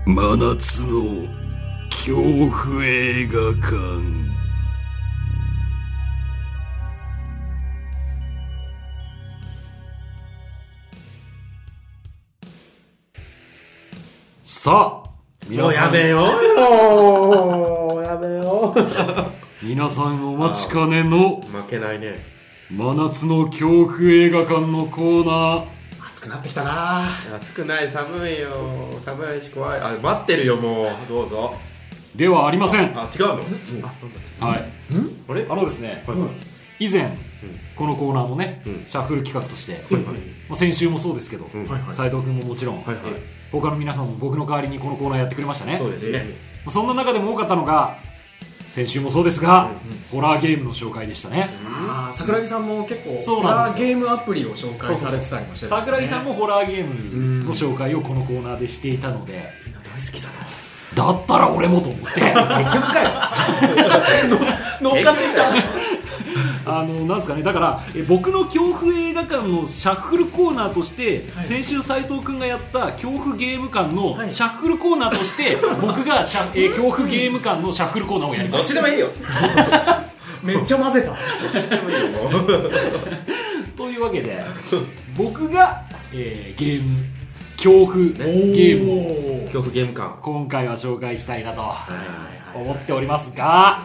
真夏の恐怖映画館。さあ皆さん、 もうやめようよやめよう皆さんお待ちかねの負けないね。 真夏の恐怖映画館のコーナー。 暑くなってきたな。 暑くない、寒いよ。寒いし怖い。待ってるよ、もう。どうぞ。 ではありません。 違うの？ はい。 あれ？ ですね、 はいはい。 以前、このコーナーのね、シャッフル企画として、先週もそうですけど、斉藤君ももちろん、他の皆さんも僕の代わりにこのコーナーやってくれましたね。 そうですね。 そんな中でも多かったのが、先週もそうですが、ホラーゲームの紹介でしたね。 桜木さんも結構そうホなんですよラーゲームアプリを紹介されてたりもしてる、 桜木さんもホラーゲームの紹介をこのコーナーでしていたので、 みんな大好きだな。 だったら俺もと思って結局かよ乗っかってきたなんですかね、だから僕の恐怖映画館のシャッフルコーナーとして、先週斉藤君がやった恐怖ゲーム館のシャッフルコーナーとして、僕が恐怖ゲーム館のシャッフルコーナーをやります。 どっちでもいいよ。 めっちゃ混ぜた。 どっちでもいいよ、もう。 というわけで僕が、ゲーム恐怖ゲームを恐怖ゲーム館。 今回は紹介したいなと思っておりますが、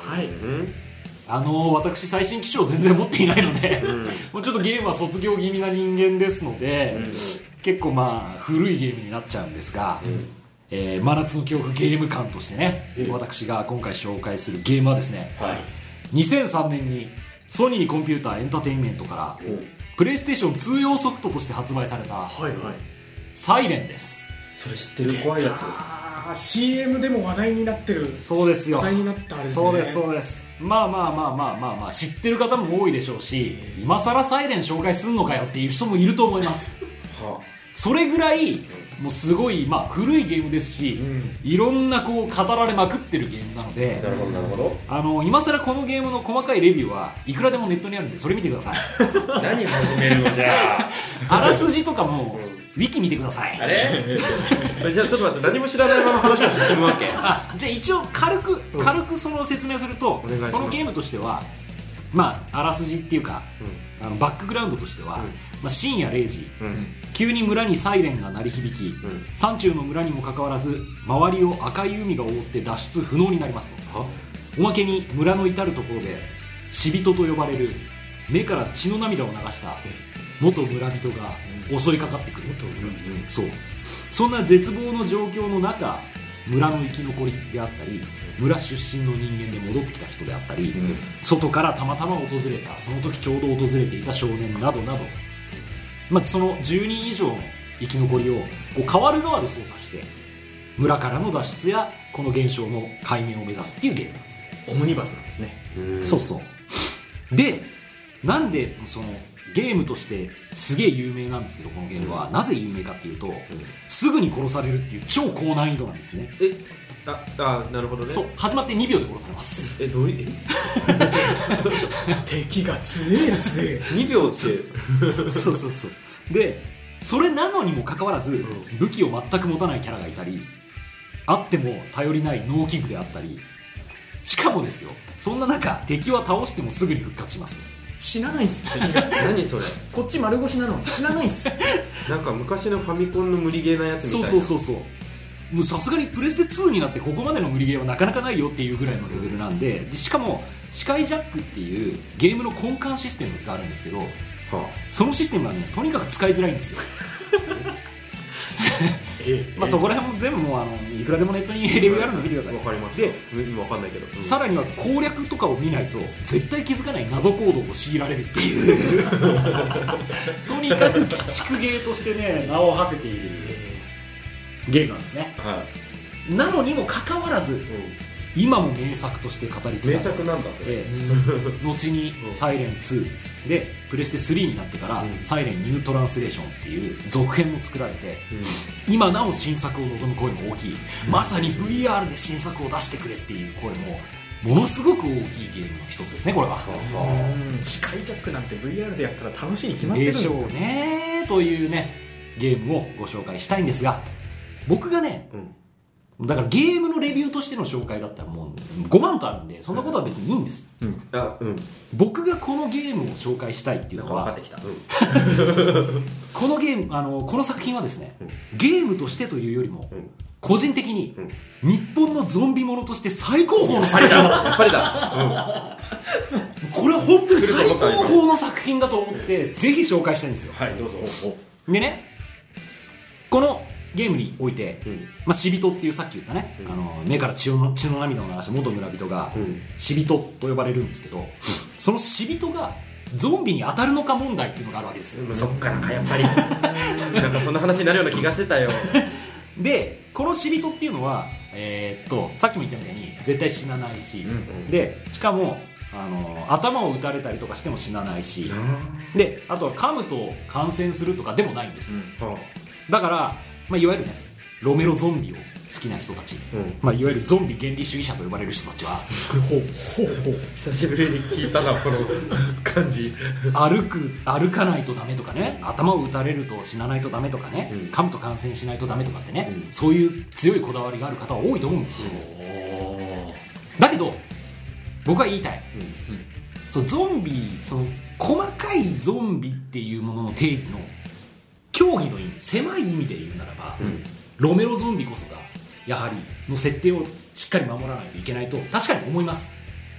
私最新機種を全然持っていないので、もうちょっとゲームは卒業気味な人間ですので、結構古いゲームになっちゃうんですが、真夏の恐怖ゲーム館としてね、私が今回紹介するゲームはですね、2003年にソニーコンピューターエンターテインメントからプレイステーション2用ソフトとして発売されたサイレンです。 それ知ってる？怖いやつ。 CM でも話題になってる。 そうですよ。 話題になったあれですね。 そうですそうです。知ってる方も多いでしょうし、今更サイレン紹介すんのかよっていう人もいると思います。それぐらいもうすごい、古いゲームですし、いろんな語られまくってるゲームなので、 なるほどなるほど。 今更このゲームの細かいレビューはいくらでもネットにあるんで、それ見てください。 何始めるのじゃあ。 あらすじとかもウィキ見てください。 あれじゃあちょっと待って、何も知らないまま話が進むわけ。 じゃあ一応軽くその説明すると、このゲームとしてはあらすじっていうか、バックグラウンドとしては、深夜0時、急に村にサイレンが鳴り響き、山中の村にもかかわらず周りを赤い海が覆って脱出不能になりますと。おまけに村の至る所で死人と呼ばれる目から血の涙を流した元村人が襲いかかってくる。そんな絶望の状況の中、村の生き残りであったり、村出身の人間で戻ってきた人であったり、外からたまたま訪れた、その時ちょうど訪れていた少年などなど、その10人以上の生き残りを代わる代わる操作して、村からの脱出やこの現象の解明を目指すっていうゲームなんですよ。 オムニバスなんですね。 そうそう。で、なんでそのゲームとしてすげえ有名なんですけど、このゲームはなぜ有名かっていうと、すぐに殺されるっていう超高難易度なんですね。 なるほどね。 そう、始まって2秒で殺されます。 どういう敵が強え 2秒ってそうで、それなのにもかかわらず、武器を全く持たないキャラがいたり、あっても頼りない農機具であったり、しかもですよ、そんな中敵は倒してもすぐに復活します。 死なないんす。 何それ。 こっち丸腰なのに死なないんす。 なんか昔のファミコンの無理ゲーなやつみたいな。 そうもうさすがにプレステ2になってここまでの無理ゲーはなかなかないよっていうぐらいのレベルなんで、しかもスカイジャックっていうゲームの根幹システムがあるんですけど、そのシステムはね、とにかく使いづらいんですよ。そこら辺も全部もういくらでもネットにレビューあるの見てください。 わかりました。で、今わかんないけど、 さらには攻略とかを見ないと絶対気づかない謎行動を強いられるっていうとにかく鬼畜ゲーとしてね、名を馳せているゲームなんですね。なのにもかかわらず、今も名作として語り継がれて、 名作なんだそれ。 後にサイレン2でプレステ3になってから、サイレンニュートランスレーションっていう続編も作られて、今なお新作を望む声も大きい、まさに VR で新作を出してくれっていう声もものすごく大きいゲームの一つですね、これは。 スカイジャックなんて VR でやったら楽しいに決まってるんですよ。 でしょうねというね、ゲームをご紹介したいんですが、僕がね、 だからゲームのレビューとしての紹介だったらもう5万とあるんでそんなことは別にいいんです、僕がこのゲームを紹介したいっていうのは分かってきた、 このゲームこの作品はですね、ゲームとしてというよりも、個人的に、日本のゾンビものとして最高峰の作品だやっぱりだ、 これは本当に最高峰の作品だと思ってぜひ紹介したいんですよ。 はい、どうぞ。 でね、このゲームにおいて、死人っていうさっき言ったね、目から血の涙を流した元村人が、死人と呼ばれるんですけど、その死人がゾンビに当たるのか問題っていうのがあるわけですよ。 そっからかやっぱりなんかそんな話になるような気がしてたよでこの死人っていうのは、さっきも言ったみたいに絶対死なないし、でしかも頭を打たれたりとかしても死なないし、であとは噛むと感染するとかでもないんです、だから、いわゆるねロメロゾンビを好きな人たち、いわゆるゾンビ原理主義者と呼ばれる人たちは久しぶりに聞いたなこの感じ歩かないとダメとかね、頭を打たれると死なないとダメとかね、噛むと感染しないとダメとかってね、そういう強いこだわりがある方は多いと思うんですよ。だけど僕は言いたい、ゾンビ、細かいゾンビっていうものの定義の競技の意味、狭い意味で言うならば、ロメロゾンビこそがやはりの設定をしっかり守らないといけないと確かに思います、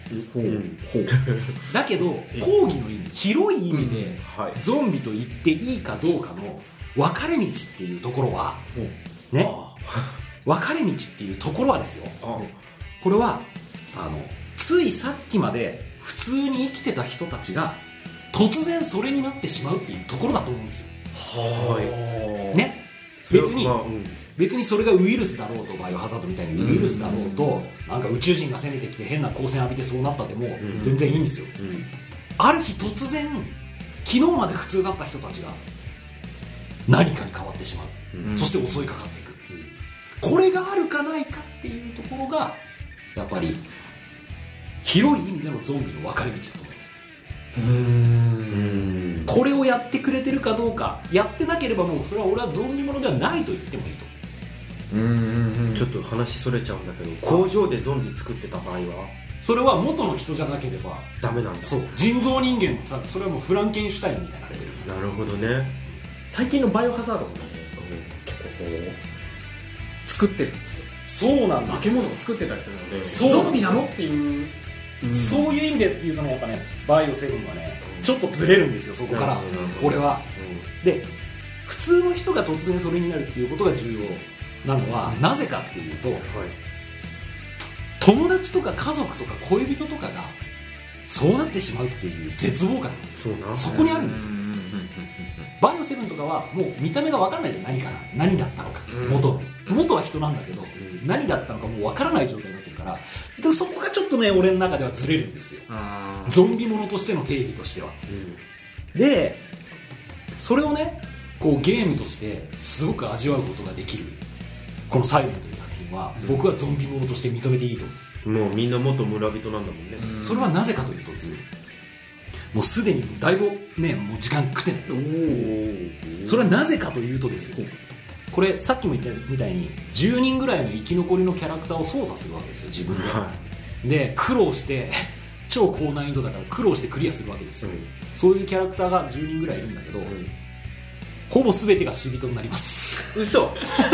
だけど講義の意味、広い意味でゾンビと言っていいかどうかの分かれ道っていうところはね、分かれ道っていうところはですよ、これはついさっきまで普通に生きてた人たちが突然それになってしまうっていうところだと思うんですよ。ね、別にそれがウイルスだろうと、バイオハザードみたいにウイルスだろうと、なんか宇宙人が攻めてきて変な光線浴びてそうなったでも全然いいんですよ、ある日突然昨日まで普通だった人たちが何かに変わってしまう、そして襲いかかっていく、これがあるかないかっていうところがやっぱり広い意味でのゾンビの分かれ道だと思います。これをやってくれてるかどうか、やってなければもうそれは俺はゾンビものではないと言ってもいいと。 ちょっと話それちゃうんだけど、工場でゾンビ作ってた場合はそれは元の人じゃなければダメなんだ。 そう、人造人間のさ、それはもうフランケンシュタインみたいなレベル。 なるほどね。 最近のバイオハザードもね、結構こう作ってるんですよ。 そうなんです。 化け物を作ってたりするので、 ゾンビなのっていう、 そういう意味で言うとね、やっぱねバイオ7はねちょっとずれるんですよ、そこから俺は、で普通の人が突然それになるっていうことが重要なのはなぜかっていうと、友達とか家族とか恋人とかがそうなってしまうっていう絶望感、そこにあるんですよ。バイオ7とかはもう見た目が分かんないじゃん、何だったのか、元は人なんだけど、何だったのかもう分からない状態になってるから、でそこがちょっとね俺の中ではずれるんですよ、ゾンビものとしての定義としては、でそれをねこうゲームとしてすごく味わうことができるこのサイレンという作品は、僕はゾンビものとして認めていいと思う。 もうみんな元村人なんだもんね。 それはなぜかというとですね、もうすでにだいぶねもう時間食ってない。それはなぜかというとですよ、これさっきも言ったみたいに10人ぐらいの生き残りのキャラクターを操作するわけですよ、自分で、で苦労して超高難易度だから苦労してクリアするわけですよ、そういうキャラクターが10人ぐらいいるんだけど、ほぼ全てが死人になります。 嘘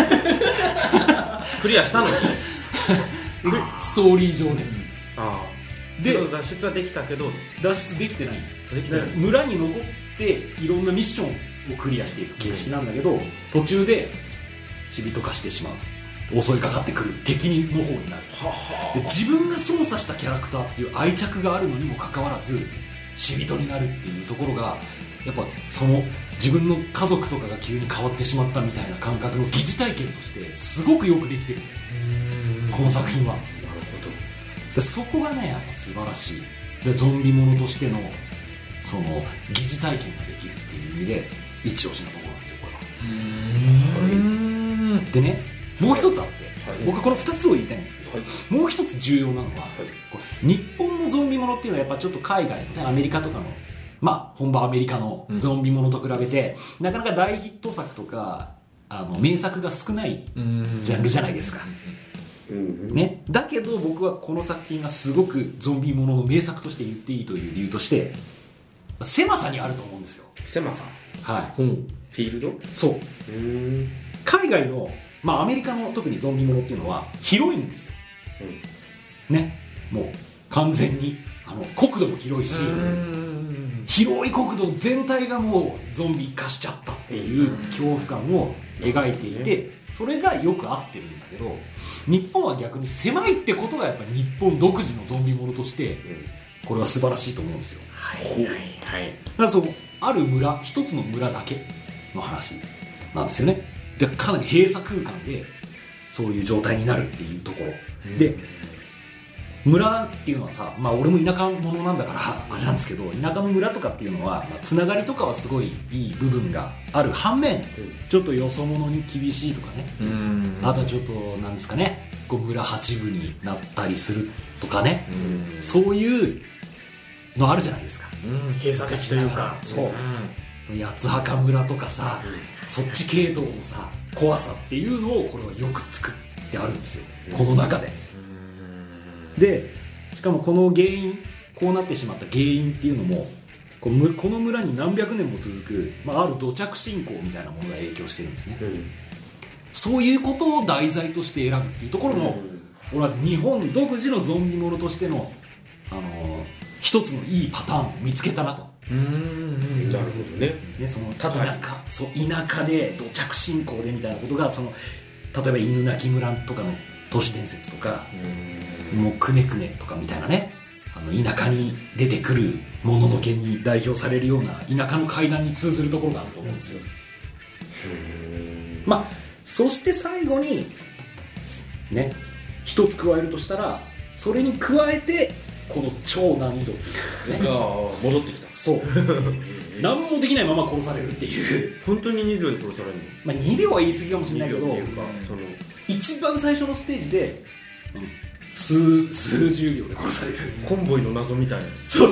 クリアしたのにストーリー上で、 で脱出はできたけど脱出できてないんですよ。 できてない。 村に残っていろんなミッションをクリアしていく形式なんだけど、途中で死人化してしまう、襲いかかってくる敵の方になる。で自分が操作したキャラクターっていう愛着があるのにもかかわらず死人になるっていうところがやっぱその自分の家族とかが急に変わってしまったみたいな感覚の疑似体験としてすごくよくできてるんですよ、この作品は。なるほど。でそこがねやっぱ素晴らしい。でゾンビものとしてのその疑似体験ができるっていう意味で一押しのところなんですよ、これは。でね、もう一つあって、僕はこの2つを言いたいんですけど、もう一つ重要なのは、これ日本のゾンビものっていうのはやっぱちょっと海外のね、アメリカとかの本場アメリカのゾンビものと比べて、なかなか大ヒット作とか名作が少ないジャンルじゃないですか。 ね、だけど僕はこの作品がすごくゾンビものの名作として言っていいという理由として狭さにあると思うんですよ。 狭さ、 はい、 フィールド、 そう海外の、アメリカの特にゾンビものっていうのは広いんですよ、ね、もう完全に国土も広いし、広い国土全体がもうゾンビ化しちゃったっていう恐怖感を描いていて、それがよく合ってるんだけど、日本は逆に狭いってことがやっぱり日本独自のゾンビものとしてこれは素晴らしいと思うんですよ。だからそうある村、一つの村だけの話なんですよね。でかなり閉鎖空間でそういう状態になるっていうところで、村っていうのはさ、俺も田舎者なんだからあれなんですけど、田舎の村とかっていうのは、つながりとかはすごいいい部分がある反面、ちょっとよそ者に厳しいとかね、あとはちょっとなんですかね、こう村八分になったりするとかね、そういうのあるじゃないですか、 閉鎖的というか、 その八つ墓村とかさ、そっち系統のさ怖さっていうのをこれはよく作ってあるんですよ、この中で。でしかもこの原因、こうなってしまった原因っていうのもこの村に何百年も続く、ある土着信仰みたいなものが影響してるんですね、そういうことを題材として選ぶっていうところの、俺は日本独自のゾンビものとしての、一つのいいパターンを見つけたなと。 なるほどね。 その田舎で土着信仰でみたいなことが、例えば犬鳴村とかの都市伝説とか、もうくねくねとかみたいなね、田舎に出てくるもののけに代表されるような田舎の怪談に通ずるところがあると思うんですよ。そして最後にね、一つ加えるとしたら、それに加えてこの超難易度っていうんですね。 戻ってきた。 そう何もできないまま殺されるっていう。 本当に2秒で殺されるの？ 2秒は言い過ぎかもしれないけど、一番最初のステージで、数十秒で殺されるコンボイの謎みたいな。 そう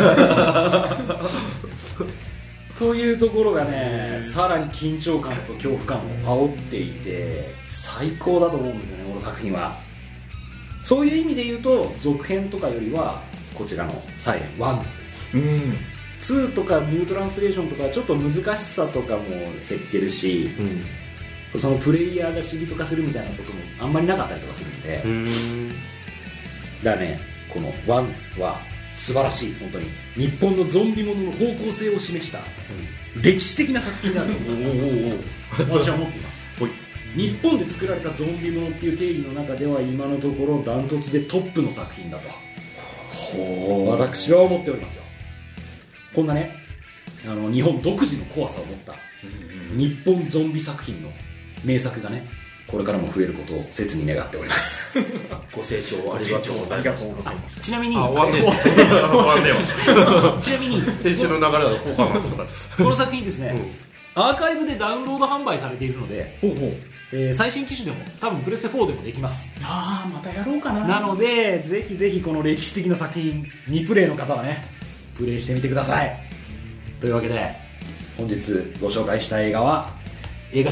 というところがね、さらに緊張感と恐怖感を煽っていて最高だと思うんですよね、この作品は。そういう意味で言うと続編とかよりはこちらのサイレン1、2とかニュートランスレーションとかちょっと難しさとかも減ってるし、そのプレイヤーが死人化するみたいなこともあんまりなかったりとかするんで、だからね、この1は素晴らしい、本当に日本のゾンビものの方向性を示した歴史的な作品だと私は思っています。日本で作られたゾンビものっていう定義の中では今のところダントツでトップの作品だと私は思っておりますよ。こんなね、日本独自の怖さを持った日本ゾンビ作品の名作がね、これからも増えることを切に願っております。 ご清聴ありがとうございます。 ちなみに先週の流れだとこうかなと思ったんです。 この作品ですね、アーカイブでダウンロード販売されているので、最新機種でも多分プレステ4でもできます。 またやろうかな。 なのでぜひぜひこの歴史的な作品2プレイの方はね、プレイしてみてください。というわけで本日ご紹介した映画はご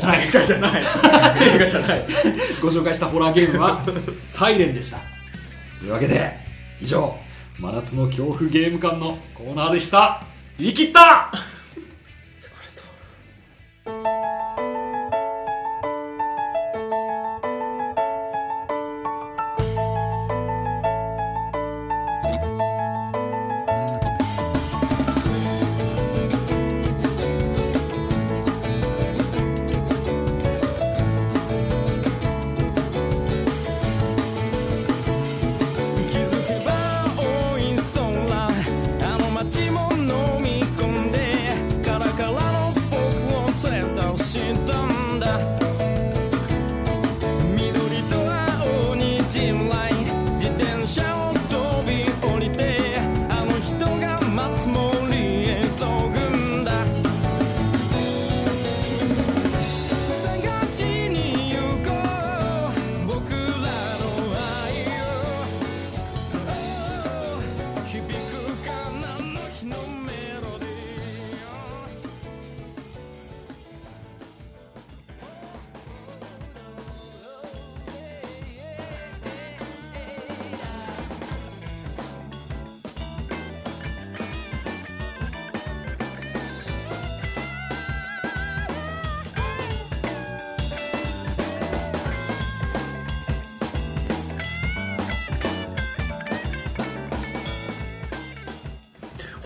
紹介したホラーゲームはサイレンでした。というわけで以上、真夏の恐怖ゲーム館のコーナーでした。言い切った。 街も飲み込んで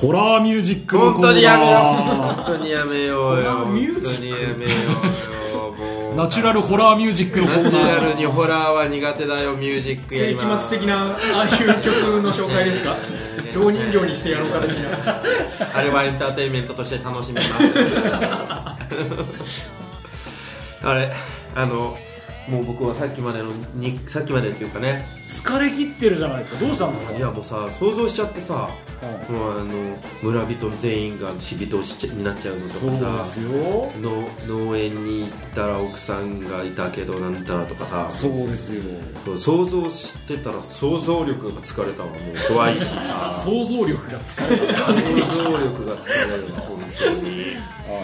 ホラーミュージックの本当にやめよう本当にやめようよホラーミュージック本当にやめようよもうナチュラルホラーミュージックのコーナー。 ナチュラルにホラーは苦手だよ。ミュージックやり世ます。 紀末的なああいう曲の紹介ですか老人形にしてやろうか的なあれはエンターテインメントとして楽しめますあれもう僕はさっきまでっていうかね、 疲れ切ってるじゃないですか。どうしたんですか。 いやもうさ想像しちゃってさ、もう村人全員が死人になっちゃうのとかさ、 そうですよ。 農園に行ったら奥さんがいたけどなんたらとかさ、 そうですよ。 想像してたら想像力が疲れたわ。もう怖いしさ想像力が疲れた。 想像力が疲れるわ本当に。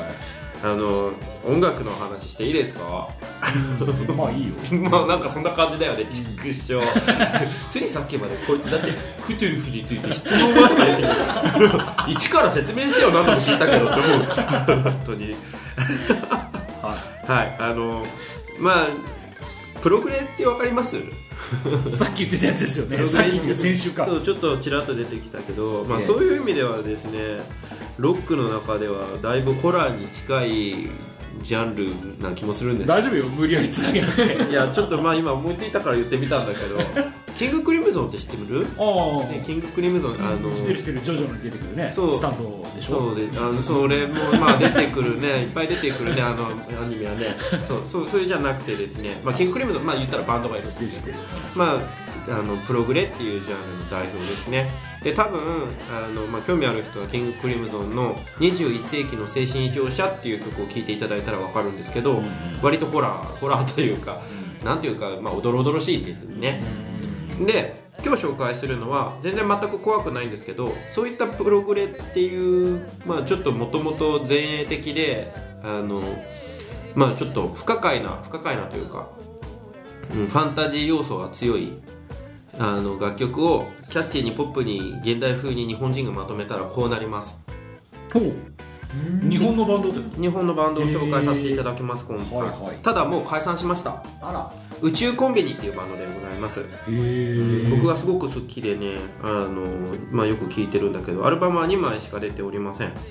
音楽の話していいですか。 まあいいよ。 まあなんかそんな感じだよね。ちくしょうついさっきまでこいつだってクトゥルフについて質問がとか言ってる一から説明してよ。何度も聞いたけどって思う本当にはいまあプログレって分かります？ さっき言ってたやつですよね。さっき先週か。 そうちょっとちらっと出てきたけど、まあ、そういう意味ではですね、ロックの中ではだいぶホラーに近いジャンルな気もするんです。 大丈夫よ、無理やりつなげなくて。 いやちょっとまあ今思いついたから言ってみたんだけどキングクリムゾンって知ってる？キングクリムゾン知ってるジョジョに出てくるね。 そうスタンドでしょ。 そうでそれもまあ出てくるねいっぱい出てくるねアニメはね。それじゃなくてですね、まあ、キングクリムゾンまあ言ったらバンドがいるんですけど、まあプログレっていうジャンルの代表ですね。で多分まあ、興味ある人はキングクリムゾンの21世紀の精神異常者っていう曲を聴いていただいたら分かるんですけど、割とホラーというか、なんていうか、まあ、おどろおどろしいですね。で今日紹介するのは全然全く怖くないんですけど、そういったプログレっていう、まあ、ちょっともともと前衛的でまあ、ちょっと不可解なというか、ファンタジー要素が強い楽曲をキャッチーにポップに現代風に日本人がまとめたらこうなります。 日本のバンドってこと？ 日本のバンドを紹介させていただきます今回、はいはい、ただもう解散しました。 あら、 宇宙コンビニっていうバンドでございます。僕がすごく好きでねまあ、よく聴いてるんだけど、アルバムは2枚しか出ておりません。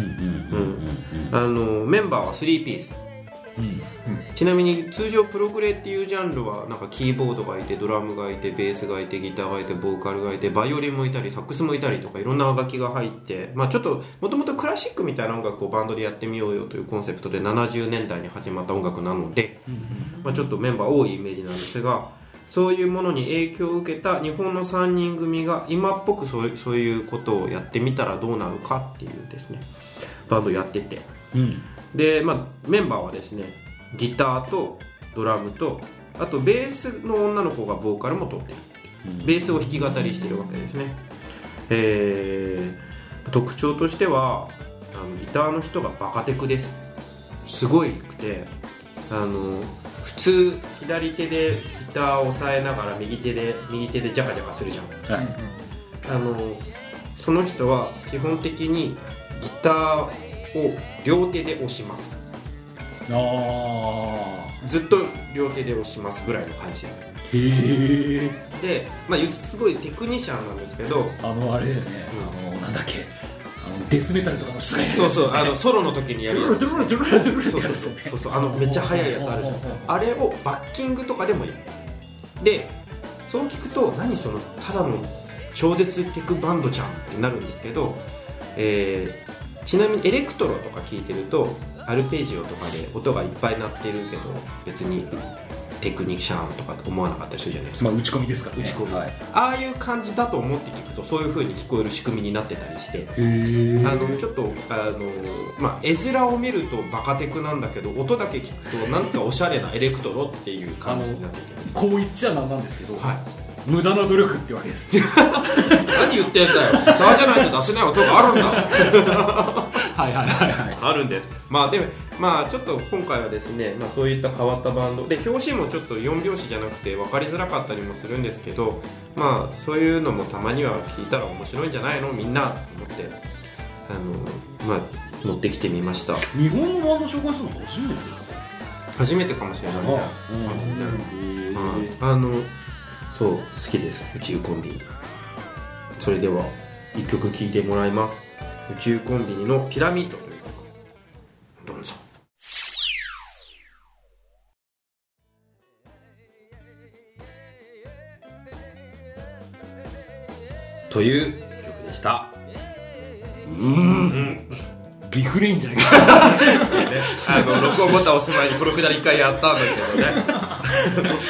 メンバーは3ピース、ちなみに通常プログレっていうジャンルはなんかキーボードがいてドラムがいてベースがいてギターがいてボーカルがいてバイオリンもいたりサックスもいたりとかいろんな楽器が入って、まあ、ちょっともともとクラシックみたいな音楽をバンドでやってみようよというコンセプトで70年代に始まった音楽なので、まあ、ちょっとメンバー多いイメージなんですが、そういうものに影響を受けた日本の3人組が今っぽくそういうことをやってみたらどうなるかっていうですねバンドやってて、で、まあ、メンバーはですねギターとドラムとあとベースの女の子がボーカルも取ってる、ベースを弾き語りしてるわけですね。特徴としてはギターの人がバカテクです。すごいくて普通左手でギターを押さえながら右手でジャカジャカするじゃん、はい、その人は基本的にギターを両手で押します。ずっと両手で押しますぐらいの感じで、まあ、すごいテクニシャンなんですけどあれだよね、なんだっけデスメタルとかの人がそうソロの時にやるやつそうめっちゃ速いやつあるじゃん。あれをバッキングとかでもやる。でそう聞くと何そのただの超絶テクバンドじゃんってなるんですけど、ちなみにエレクトロとか聞いてるとアルペジオとかで音がいっぱい鳴ってるけど別にテクニシャンとか思わなかったりするじゃないですか。 まあ打ち込みですからね。 打ち込み、はい、ああいう感じだと思って聞くとそういう風に聞こえる仕組みになってたりして、ちょっとまあ、絵面を見るとバカテクなんだけど音だけ聞くとなんかおしゃれなエレクトロっていう感じになっててこう言っちゃなんなんですけど、 はい、 無駄な努力ってわけです何言ってんだよ。ギターじゃないと出せない音があるんだはいあるんです。まあでもまあちょっと今回はですね、まあ、そういった変わったバンドで表紙もちょっと4拍子じゃなくて分かりづらかったりもするんですけど、まあそういうのもたまには聞いたら面白いんじゃないのみんなと思ってまあ持ってきてみました。 日本のバンド紹介するの初めてかもしれないね。そう好きです宇宙コンビニ。それでは1曲聴いてもらいます。 宇宙コンビニのピラミッドという曲、どうぞ。という曲でした。 リフレインじゃないかね、録音ボタン押す前にこのくだり1回やったんだけどね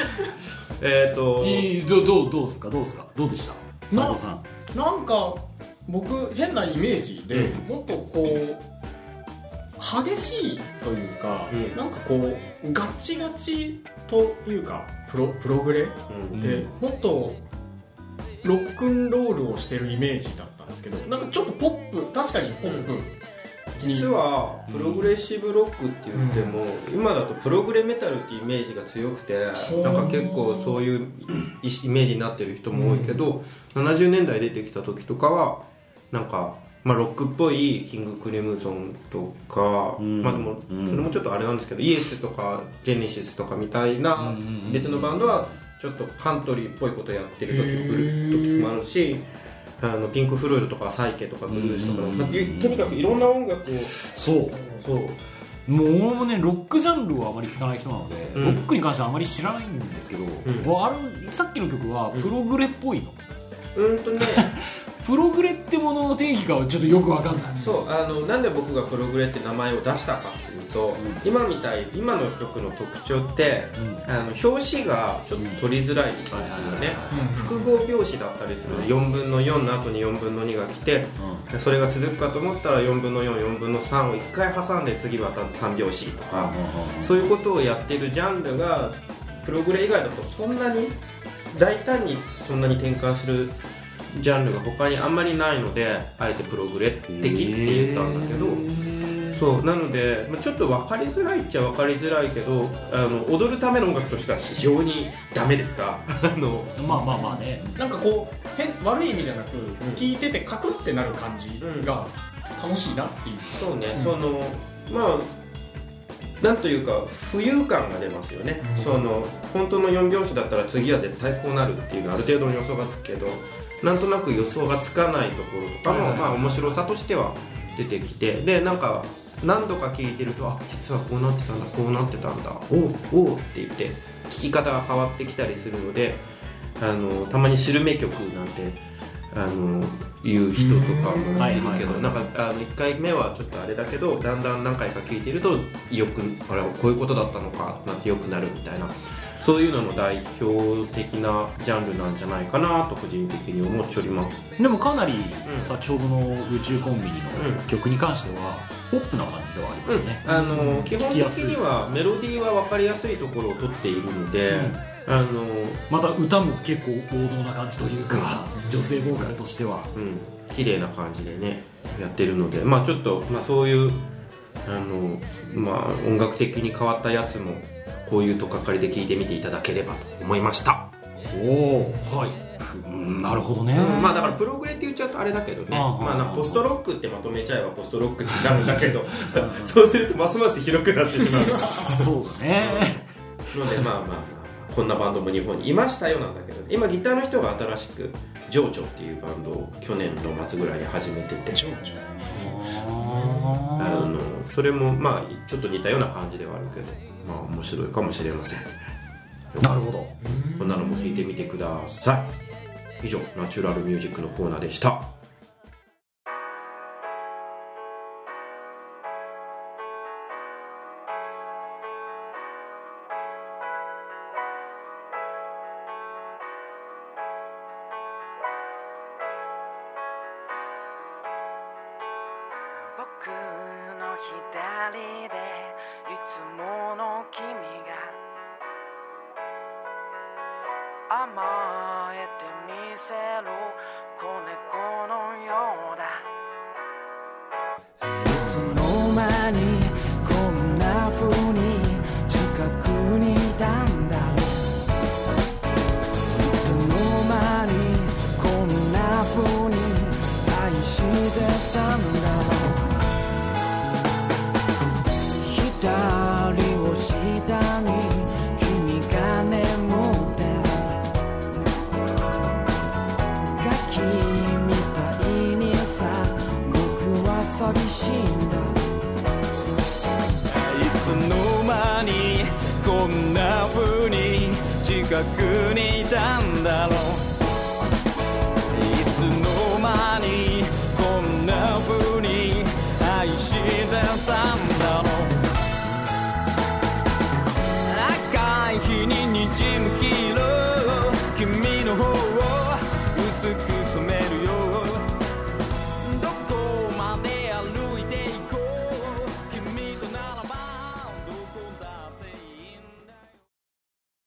どうですかどうでした斉藤さん。 なんか僕変なイメージで、もっとこう激しいというか、なんかこうガチガチというかプログレで、もっとロックンロールをしてるイメージだったんですけど、なんかちょっとポップ、確かにポップ、 実はプログレッシブロックって言っても、今だとプログレメタルっていうイメージが強くて、なんか結構そういうイメージになってる人も多いけど、70年代出てきた時とかはなんか、まあ、ロックっぽいキングクリムゾンとか、まあでもそれもちょっとあれなんですけど、イエスとかジェネシスとかみたいな別のバンドはちょっとカントリーっぽいことやってる時もあるし、ピンク・フロイドとかサイケとかブルースとか、とにかくいろんな音楽をもうね、ロックジャンルはあまり聴かない人なので、ロックに関してはあまり知らないんですけど、さっきの曲はプログレっぽいの、プログレってものの定義がちょっとよく分かんない。 そうなんで僕がプログレって名前を出したかっていうと、今の曲の特徴って、表紙がちょっと取りづらいんですよね。複合拍子だったりするので、4分の4の後に4分の2が来て、それが続くかと思ったら4分の4、4分の3を1回挟んで次は3拍子とか、そういうことをやっているジャンルがプログレ以外だとそんなに大胆にそんなに転換するジャンルが他にあんまりないので、あえてプログレ的って言ったんだけど、そうなので、ちょっと分かりづらいっちゃ分かりづらいけど、踊るための音楽としては非常にダメですかまあね、なんかこう悪い意味じゃなく、聴いててカクってなる感じが楽しいなっていう。 そうね、なんというか浮遊感が出ますよね。本当の4拍子だったら次は絶対こうなるっていうのはある程度の予想がつくけど、なんとなく予想がつかないところとかも、面白さとしては出てきて、でなんか何度か聴いてると、実はこうなってたんだ、こうなってたんだ、おうって言って聴き方が変わってきたりするので、たまにスルメ曲なんて言う人とかもいるけど、なんか1回目はちょっとあれだけど、だんだん何回か聴いてるとあれこういうことだったのかなんてよくなるみたいな、そういうのの代表的なジャンルなんじゃないかなと個人的に思っております。 でもかなり先ほどの宇宙コンビニの曲に関してはポップな感じではありますね。 基本的にはメロディーは分かりやすいところを取っているので、 また歌も結構王道な感じというか、女性ボーカルとしては綺麗な感じでねやってるので、ちょっと、そういう音楽的に変わったやつもこういうとっかかりで聴いてみていただければと思いました。 なるほどね。 だからプログレって言っちゃうとあれだけどね、ポストロックってまとめちゃえばポストロックってなるんだけどそうするとますます広くなってしまうそうだねので、こんなバンドも日本にいましたよなんだけど、今ギターの人が新しくジョーチョっていうバンドを去年の末ぐらいに始めてて、それもちょっと似たような感じではあるけど、面白いかもしれません。 なるほど。 こんなのも聴いてみてください。以上、ナチュラルミュージックのコーナーでした。 僕の左でいつもの君が甘えてみせる子猫のようだ。いつの間にこんな風に近くにいたんだろう。いつの間にこんな風に愛してたんだろう。左を下に君が眠ってるが君風に近くにいたんだろう。いつの間にこんな風に愛してたんだろう。赤い日ににじむ